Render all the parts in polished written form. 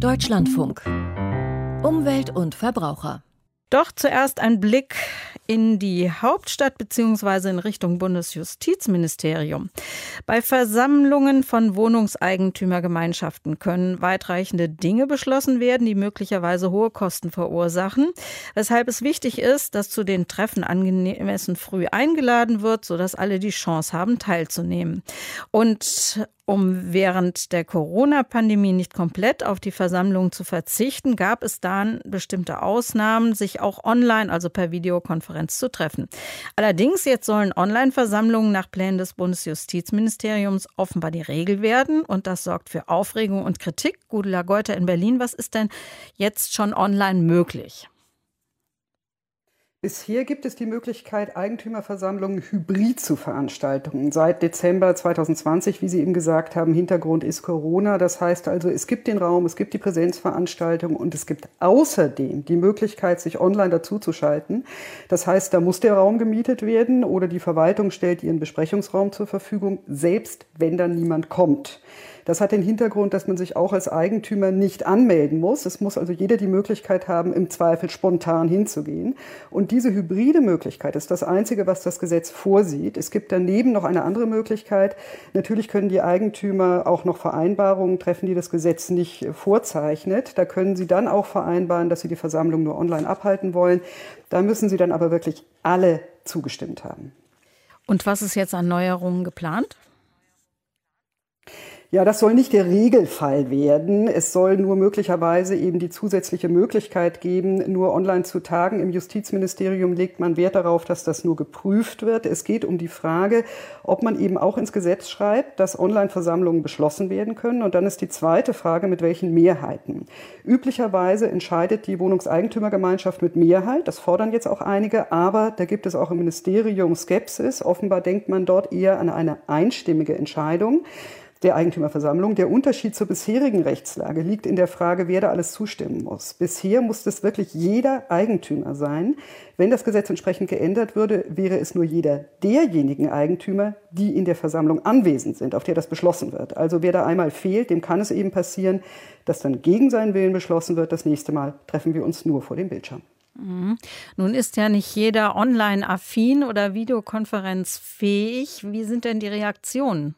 Deutschlandfunk. Umwelt und Verbraucher. Doch zuerst ein Blick in die Hauptstadt bzw. in Richtung Bundesjustizministerium. Bei Versammlungen von Wohnungseigentümergemeinschaften können weitreichende Dinge beschlossen werden, die möglicherweise hohe Kosten verursachen. Weshalb es wichtig ist, dass zu den Treffen angemessen früh eingeladen wird, sodass alle die Chance haben, teilzunehmen. Und um während der Corona-Pandemie nicht komplett auf die Versammlung zu verzichten, gab es dann bestimmte Ausnahmen, sich auch online, also per Videokonferenz zu treffen. Allerdings jetzt sollen Online-Versammlungen nach Plänen des Bundesjustizministeriums offenbar die Regel werden und das sorgt für Aufregung und Kritik. Gudula Geuter in Berlin, was ist denn jetzt schon online möglich? Bisher gibt es die Möglichkeit, Eigentümerversammlungen hybrid zu veranstalten. Seit Dezember 2020, wie Sie eben gesagt haben, Hintergrund ist Corona. Das heißt also, es gibt den Raum, es gibt die Präsenzveranstaltung und es gibt außerdem die Möglichkeit, sich online dazuzuschalten. Das heißt, da muss der Raum gemietet werden oder die Verwaltung stellt ihren Besprechungsraum zur Verfügung, selbst wenn dann niemand kommt. Das hat den Hintergrund, dass man sich auch als Eigentümer nicht anmelden muss. Es muss also jeder die Möglichkeit haben, im Zweifel spontan hinzugehen. Und diese hybride Möglichkeit ist das Einzige, was das Gesetz vorsieht. Es gibt daneben noch eine andere Möglichkeit. Natürlich können die Eigentümer auch noch Vereinbarungen treffen, die das Gesetz nicht vorzeichnet. Da können sie dann auch vereinbaren, dass sie die Versammlung nur online abhalten wollen. Da müssen sie dann aber wirklich alle zugestimmt haben. Und was ist jetzt an Neuerungen geplant? Ja, das soll nicht der Regelfall werden. Es soll nur möglicherweise eben die zusätzliche Möglichkeit geben, nur online zu tagen. Im Justizministerium legt man Wert darauf, dass das nur geprüft wird. Es geht um die Frage, ob man eben auch ins Gesetz schreibt, dass Online-Versammlungen beschlossen werden können. Und dann ist die zweite Frage, mit welchen Mehrheiten. Üblicherweise entscheidet die Wohnungseigentümergemeinschaft mit Mehrheit. Das fordern jetzt auch einige. Aber da gibt es auch im Ministerium Skepsis. Offenbar denkt man dort eher an eine einstimmige Entscheidung der Eigentümerversammlung. Der Unterschied zur bisherigen Rechtslage liegt in der Frage, wer da alles zustimmen muss. Bisher muss das wirklich jeder Eigentümer sein. Wenn das Gesetz entsprechend geändert würde, wäre es nur jeder derjenigen Eigentümer, die in der Versammlung anwesend sind, auf der das beschlossen wird. Also wer da einmal fehlt, dem kann es eben passieren, dass dann gegen seinen Willen beschlossen wird. Das nächste Mal treffen wir uns nur vor dem Bildschirm. Nun ist ja nicht jeder online-affin oder videokonferenzfähig. Wie sind denn die Reaktionen?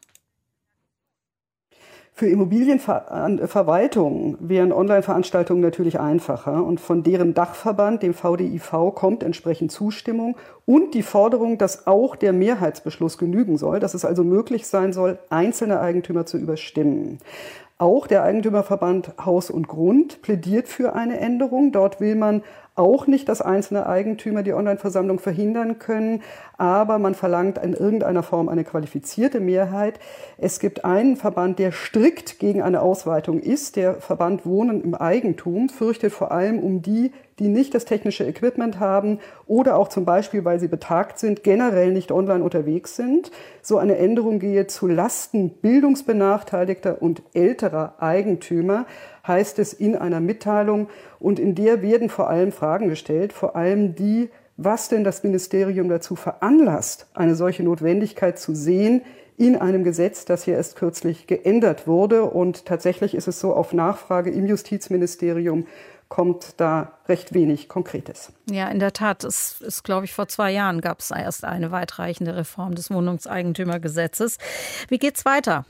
Für Immobilienverwaltungen wären Online-Veranstaltungen natürlich einfacher und von deren Dachverband, dem VDIV, kommt entsprechend Zustimmung und die Forderung, dass auch der Mehrheitsbeschluss genügen soll, dass es also möglich sein soll, einzelne Eigentümer zu überstimmen. Auch der Eigentümerverband Haus und Grund plädiert für eine Änderung. Dort will man auch nicht, dass einzelne Eigentümer die Online-Versammlung verhindern können, aber man verlangt in irgendeiner Form eine qualifizierte Mehrheit. Es gibt einen Verband, der strikt gegen eine Ausweitung ist. Der Verband Wohnen im Eigentum fürchtet vor allem um die, die nicht das technische Equipment haben oder auch zum Beispiel, weil sie betagt sind, generell nicht online unterwegs sind. So eine Änderung gehe zu Lasten bildungsbenachteiligter und älterer Eigentümer, heißt es in einer Mitteilung. Und in der werden vor allem Fragen gestellt, vor allem die, was denn das Ministerium dazu veranlasst, eine solche Notwendigkeit zu sehen in einem Gesetz, das hier erst kürzlich geändert wurde. Und tatsächlich ist es so, auf Nachfrage im Justizministerium kommt da recht wenig Konkretes. Ja, in der Tat. Es ist, glaube ich, vor 2 Jahren gab es erst eine weitreichende Reform des Wohnungseigentümergesetzes. Wie geht's weiter?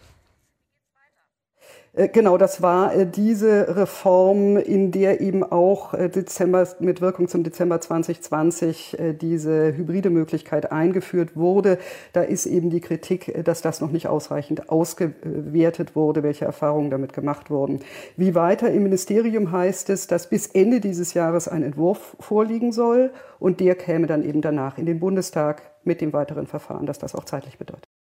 Genau, das war diese Reform, in der eben auch mit Wirkung zum Dezember 2020 diese hybride Möglichkeit eingeführt wurde. Da ist eben die Kritik, dass das noch nicht ausreichend ausgewertet wurde, welche Erfahrungen damit gemacht wurden. Wie weiter im Ministerium heißt es, dass bis Ende dieses Jahres ein Entwurf vorliegen soll und der käme dann eben danach in den Bundestag mit dem weiteren Verfahren, das das auch zeitlich bedeutet.